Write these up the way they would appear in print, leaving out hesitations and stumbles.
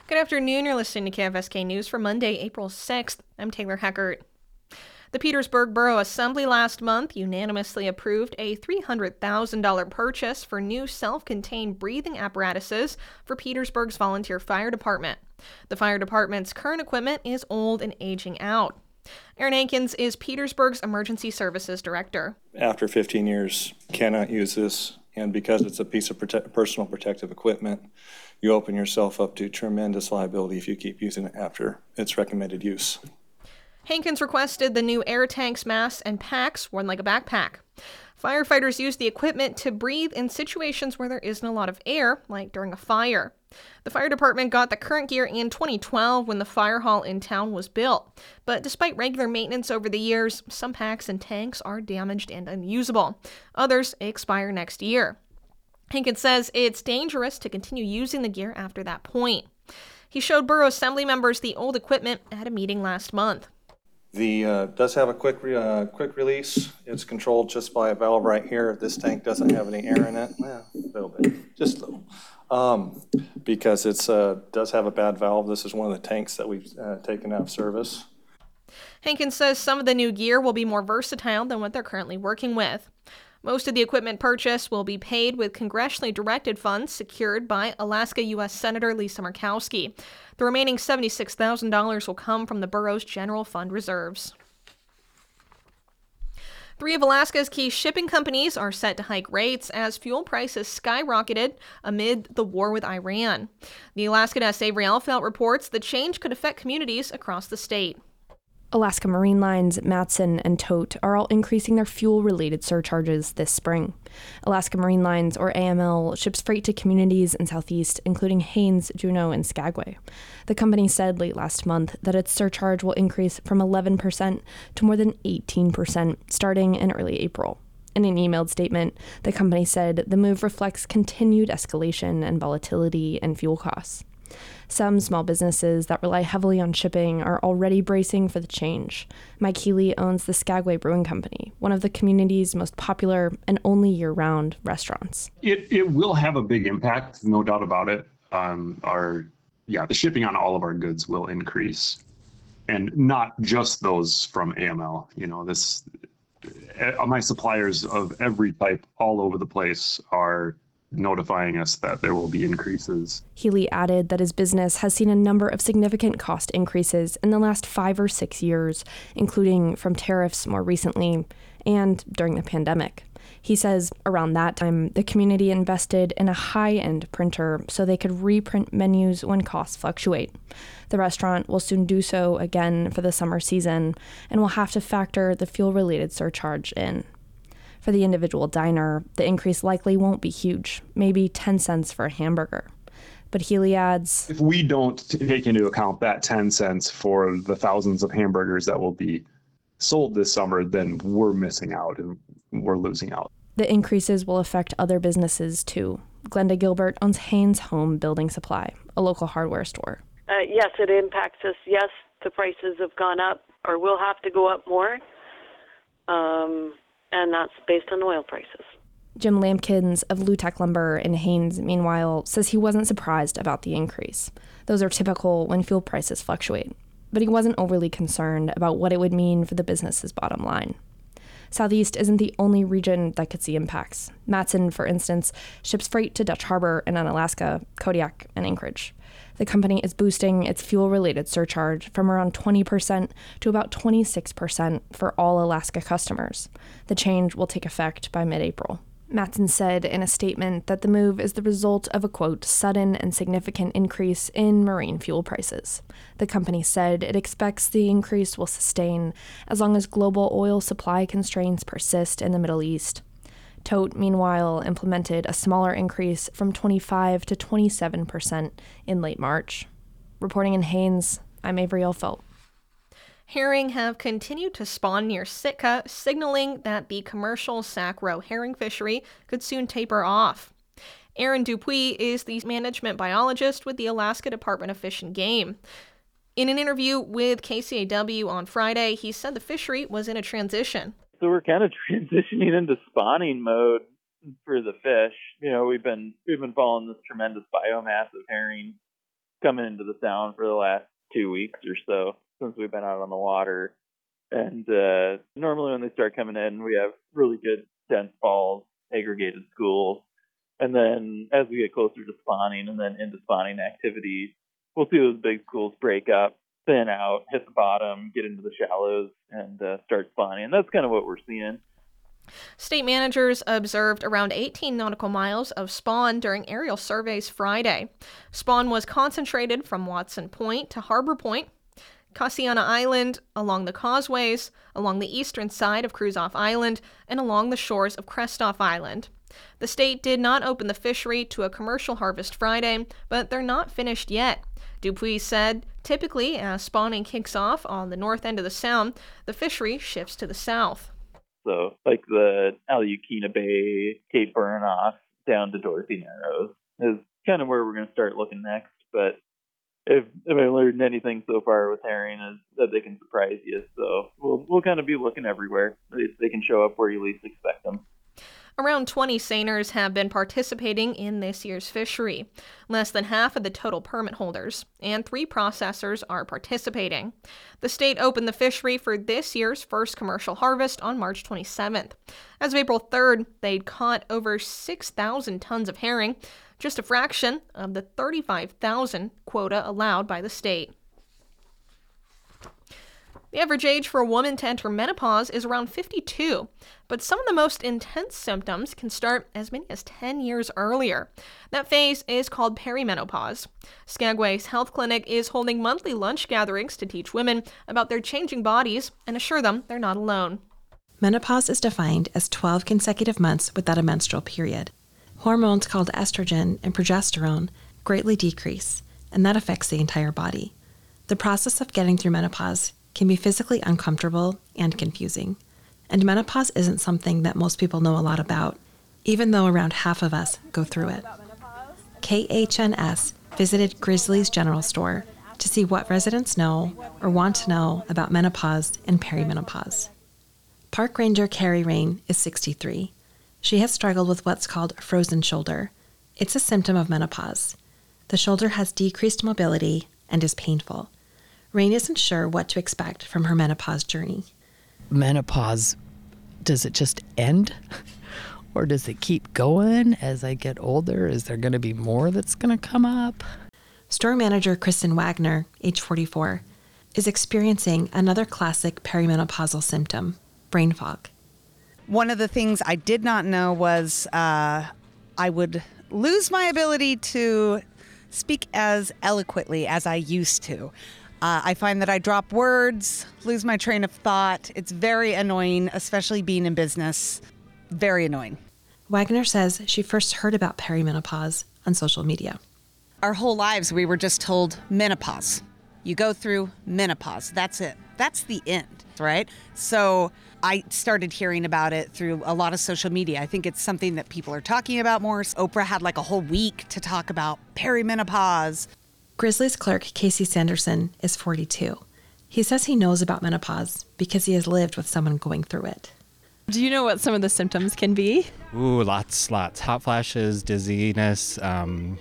Good afternoon. You're listening to KFSK News for Monday, April 6th. I'm Taylor Heckert. The Petersburg Borough Assembly last month unanimously approved a $300,000 purchase for new self-contained breathing apparatuses for Petersburg's volunteer fire department. The fire department's current equipment is old and aging out. Aaron Hankins is Petersburg's Emergency Services Director. After 15 years, cannot use this, and because it's a piece of personal protective equipment, you open yourself up to tremendous liability if you keep using it after its recommended use. Hankins requested the new air tanks, masks, and packs worn like a backpack. Firefighters use the equipment to breathe in situations where there isn't a lot of air, like during a fire. The fire department got the current gear in 2012 when the fire hall in town was built. But despite regular maintenance over the years, some packs and tanks are damaged and unusable. Others expire next year. Hankins says it's dangerous to continue using the gear after that point. He showed Borough Assembly members the old equipment at a meeting last month. The does have a quick release. It's controlled just by a valve right here. This tank doesn't have any air in it. A little bit, just a little. Because it does have a bad valve. This is one of the tanks that we've taken out of service. Hankins says some of the new gear will be more versatile than what they're currently working with. Most of the equipment purchase will be paid with congressionally directed funds secured by Alaska U.S. Senator Lisa Murkowski. The remaining $76,000 will come from the borough's general fund reserves. 3 of Alaska's key shipping companies are set to hike rates as fuel prices skyrocketed amid the war with Iran. The Alaska Desk Avery Elfelt reports the change could affect communities across the state. Alaska Marine Lines, Matson, and Tote are all increasing their fuel-related surcharges this spring. Alaska Marine Lines, or AML, ships freight to communities in Southeast, including Haines, Juneau, and Skagway. The company said late last month that its surcharge will increase from 11% to more than 18% starting in early April. In an emailed statement, the company said the move reflects continued escalation and volatility in fuel costs. Some small businesses that rely heavily on shipping are already bracing for the change. Mike Healy owns the Skagway Brewing Company, one of the community's most popular and only year-round restaurants. It will have a big impact, no doubt about it. The shipping on all of our goods will increase, and not just those from AML. My suppliers of every type all over the place are notifying us that there will be increases. Healy added that his business has seen a number of significant cost increases in the last 5 or 6 years, including from tariffs more recently and during the pandemic. He says around that time, the community invested in a high-end printer so they could reprint menus when costs fluctuate. The restaurant will soon do so again for the summer season and will have to factor the fuel-related surcharge in. For the individual diner, the increase likely won't be huge, maybe 10 cents for a hamburger. But Healy adds, if we don't take into account that 10 cents for the thousands of hamburgers that will be sold this summer, then we're missing out and we're losing out. The increases will affect other businesses too. Glenda Gilbert owns Haines Home Building Supply, a local hardware store. Yes, it impacts us. Yes, the prices have gone up or will have to go up more. And that's based on oil prices. Jim Lampkins of Lutech Lumber in Haines, meanwhile, says he wasn't surprised about the increase. Those are typical when fuel prices fluctuate. But he wasn't overly concerned about what it would mean for the business's bottom line. Southeast isn't the only region that could see impacts. Matson, for instance, ships freight to Dutch Harbor and Unalaska, Kodiak, and Anchorage. The company is boosting its fuel-related surcharge from around 20% to about 26% for all Alaska customers. The change will take effect by mid-April. Matson said in a statement that the move is the result of a, quote, sudden and significant increase in marine fuel prices. The company said it expects the increase will sustain as long as global oil supply constraints persist in the Middle East. Tote, meanwhile, implemented a smaller increase from 25 to 27% in late March. Reporting in Haines, I'm Avery Elfelt. Herring have continued to spawn near Sitka, signaling that the commercial Sac Row herring fishery could soon taper off. Aaron Dupuis is the management biologist with the Alaska Department of Fish and Game. In an interview with KCAW on Friday, he said the fishery was in a transition. So we're kind of transitioning into spawning mode for the fish. We've been following this tremendous biomass of herring coming into the sound for the last 2 weeks or so since we've been out on the water. And normally when they start coming in, we have really good dense falls, aggregated schools. And then as we get closer to spawning and then into spawning activity, we'll see those big schools break up, thin out, hit the bottom, get into the shallows, and start spawning. And that's kind of what we're seeing. State managers observed around 18 nautical miles of spawn during aerial surveys Friday. Spawn was concentrated from Watson Point to Harbor Point, Cassiana Island, along the causeways, along the eastern side of Kruzof Island, and along the shores of Krestoff Island. The state did not open the fishery to a commercial harvest Friday, but they're not finished yet. Dupuis said, typically, as spawning kicks off on the north end of the sound, the fishery shifts to the south. So, like the Alyukina Bay, Cape Burnoff, down to Dorothy Narrows is kind of where we're going to start looking next. But if I learned anything so far with herring is that they can surprise you. So we'll kind of be looking everywhere. They can show up where you least expect them. Around 20 seiners have been participating in this year's fishery, less than half of the total permit holders, and 3 processors are participating. The state opened the fishery for this year's first commercial harvest on March 27th. As of April 3rd, they'd caught over 6,000 tons of herring, just a fraction of the 35,000 quota allowed by the state. The average age for a woman to enter menopause is around 52, but some of the most intense symptoms can start as many as 10 years earlier. That phase is called perimenopause. Skagway's health clinic is holding monthly lunch gatherings to teach women about their changing bodies and assure them they're not alone. Menopause is defined as 12 consecutive months without a menstrual period. Hormones called estrogen and progesterone greatly decrease, and that affects the entire body. The process of getting through menopause can be physically uncomfortable and confusing. And menopause isn't something that most people know a lot about, even though around half of us go through it. KHNS visited Grizzly's General Store to see what residents know or want to know about menopause and perimenopause. Park Ranger Carrie Rain is 63. She has struggled with what's called frozen shoulder. It's a symptom of menopause. The shoulder has decreased mobility and is painful. Rain isn't sure what to expect from her menopause journey. Menopause, does it just end? Or does it keep going as I get older? Is there going to be more that's going to come up? Store manager Kristen Wagner, age 44, is experiencing another classic perimenopausal symptom, brain fog. One of the things I did not know was I would lose my ability to speak as eloquently as I used to. I find that I drop words, lose my train of thought. It's very annoying, especially being in business. Very annoying. Wagner says she first heard about perimenopause on social media. Our whole lives, we were just told menopause. You go through menopause. That's it. That's the end, right? So I started hearing about it through a lot of social media. I think it's something that people are talking about more. Oprah had like a whole week to talk about perimenopause. Grizzly's clerk, Casey Sanderson, is 42. He says he knows about menopause because he has lived with someone going through it. Do you know what some of the symptoms can be? Ooh, lots. Hot flashes, dizziness, kind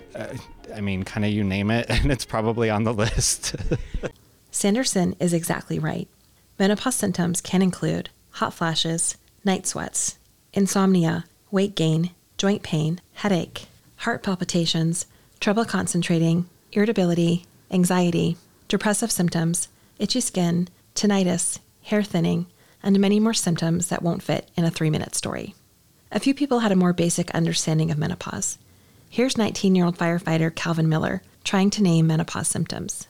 of you name it, and it's probably on the list. Sanderson is exactly right. Menopause symptoms can include hot flashes, night sweats, insomnia, weight gain, joint pain, headache, heart palpitations, trouble concentrating, irritability, anxiety, depressive symptoms, itchy skin, tinnitus, hair thinning, and many more symptoms that won't fit in a 3-minute story. A few people had a more basic understanding of menopause. Here's 19-year-old firefighter Calvin Miller trying to name menopause symptoms.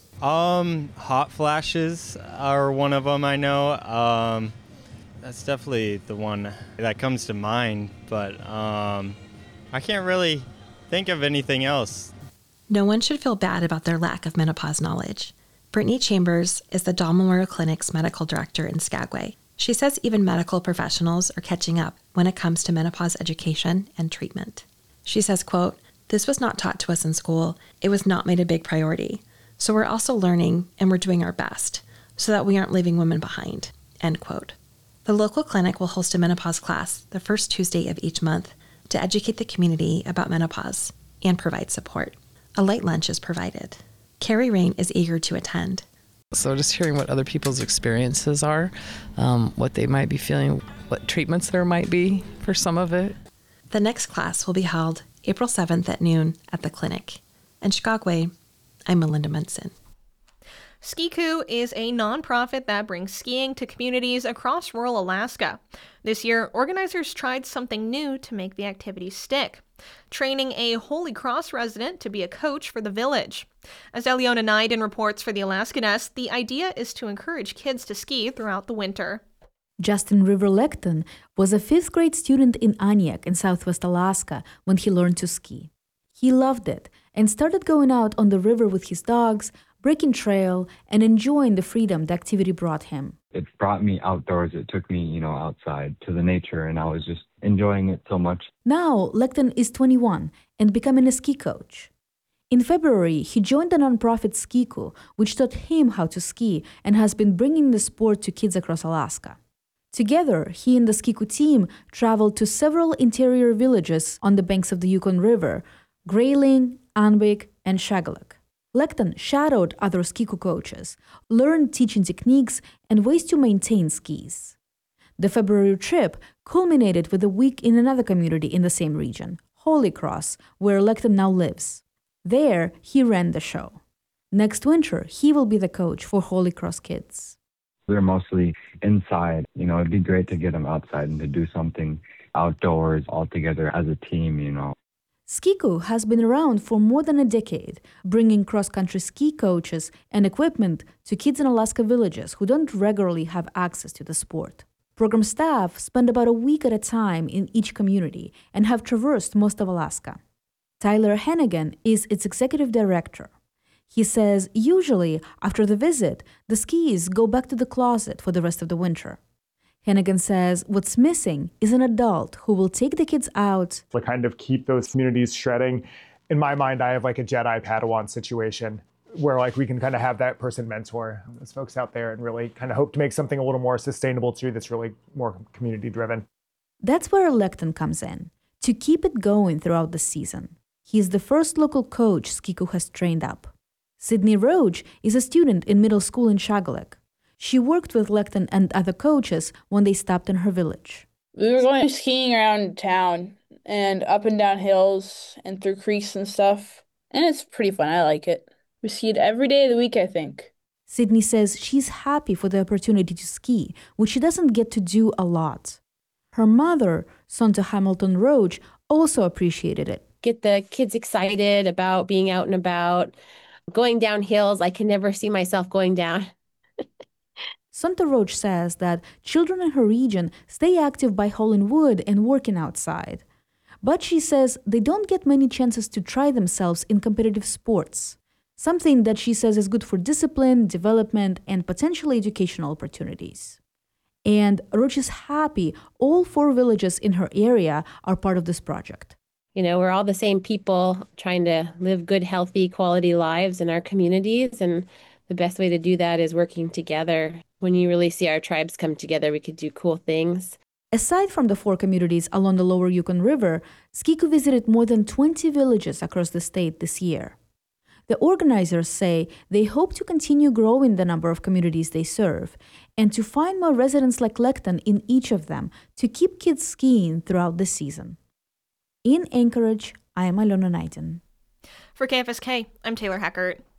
Hot flashes are one of them, I know. That's definitely the one that comes to mind, but I can't really think of anything else. No one should feel bad about their lack of menopause knowledge. Brittany Chambers is the Dahl Memorial Clinic's medical director in Skagway. She says even medical professionals are catching up when it comes to menopause education and treatment. She says, quote, "This was not taught to us in school. It was not made a big priority. So we're also learning and we're doing our best so that we aren't leaving women behind," end quote. The local clinic will host a menopause class the first Tuesday of each month to educate the community about menopause and provide support. A light lunch is provided. Carrie Rain is eager to attend. So just hearing what other people's experiences are, what they might be feeling, what treatments there might be for some of it. The next class will be held April 7th at noon at the clinic. In Chicago, I'm Melinda Munson. Ski-Coo is a nonprofit that brings skiing to communities across rural Alaska. This year, organizers tried something new to make the activity stick, training a Holy Cross resident to be a coach for the village. As Eliona Naiden reports for the Alaska Nest, the idea is to encourage kids to ski throughout the winter. Justin River Lecton was a 5th grade student in Aniak in southwest Alaska when he learned to ski. He loved it and started going out on the river with his dogs, breaking trail, and enjoying the freedom the activity brought him. It brought me outdoors. It took me, outside to the nature, and I was just enjoying it so much. Now, Lecton is 21 and becoming a ski coach. In February, he joined the nonprofit Ski-Coo, which taught him how to ski and has been bringing the sport to kids across Alaska. Together, he and the Ski-Coo team traveled to several interior villages on the banks of the Yukon River, Grayling, Anvik, and Shagaluk. Lecton shadowed other Ski-Coo coaches, learned teaching techniques and ways to maintain skis. The February trip culminated with a week in another community in the same region, Holy Cross, where Lecton now lives. There, he ran the show. Next winter, he will be the coach for Holy Cross kids. They're mostly inside. It'd be great to get them outside and to do something outdoors all together as a team, Ski-Coo has been around for more than a decade, bringing cross-country ski coaches and equipment to kids in Alaska villages who don't regularly have access to the sport. Program staff spend about a week at a time in each community and have traversed most of Alaska. Tyler Hennigan is its executive director. He says usually after the visit, the skis go back to the closet for the rest of the winter. Hennigan says what's missing is an adult who will take the kids out. To kind of keep those communities shredding. In my mind, I have like a Jedi Padawan situation where we can kind of have that person mentor those folks out there and really kind of hope to make something a little more sustainable too that's really more community driven. That's where Lecton comes in, to keep it going throughout the season. He's the first local coach Ski-Coo has trained up. Sydney Roach is a student in middle school in Shagaluk. She worked with Lecton and other coaches when they stopped in her village. We were going skiing around town and up and down hills and through creeks and stuff. And it's pretty fun. I like it. We skied every day of the week, I think. Sydney says she's happy for the opportunity to ski, which she doesn't get to do a lot. Her mother, Sonta Hamilton Roach, also appreciated it. Get the kids excited about being out and about, going down hills. I can never see myself going down. Sonta Roach says that children in her region stay active by hauling wood and working outside. But she says they don't get many chances to try themselves in competitive sports, something that she says is good for discipline, development, and potential educational opportunities. And Roach is happy all 4 villages in her area are part of this project. We're all the same people trying to live good, healthy, quality lives in our communities, and the best way to do that is working together. When you really see our tribes come together, we could do cool things. Aside from the 4 communities along the lower Yukon River, Ski-Coo visited more than 20 villages across the state this year. The organizers say they hope to continue growing the number of communities they serve and to find more residents like Lecton in each of them to keep kids skiing throughout the season. In Anchorage, I am Eliona Naiden. For KFSK, I'm Taylor Hackert.